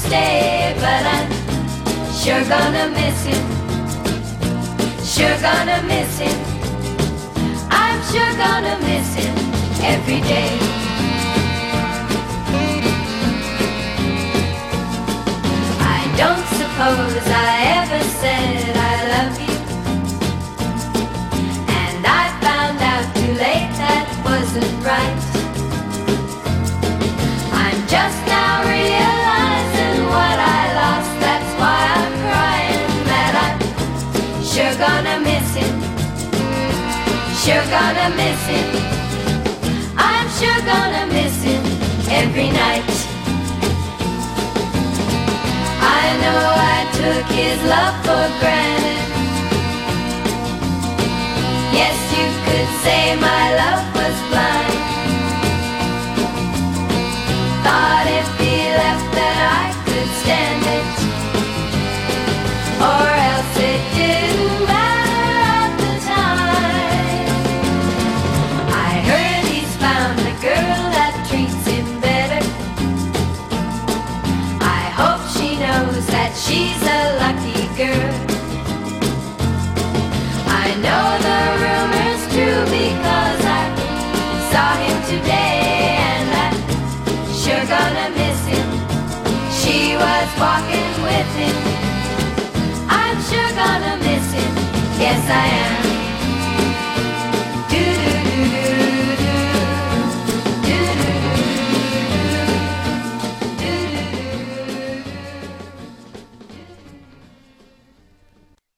stay, but I'm sure gonna miss him. Sure gonna miss him. I'm sure gonna miss him every day. I don't suppose I ever said I love you, and I found out too late that wasn't right. I'm just now realizing what I lost, that's why I'm crying, that I'm sure gonna miss him. Sure gonna miss him. I'm sure gonna miss him every night. I know I took his love for granted. Yes, you could say my love was blind. Thought if he left that I could stand it, or else it didn't matter at the time. I heard he's found a girl that treats him better. I hope she knows that she's a lucky girl. I know the rumor's true because I saw him today, and I'm sure gonna miss him. She was walking with him. I'm sure gonna miss him. Yes, I am.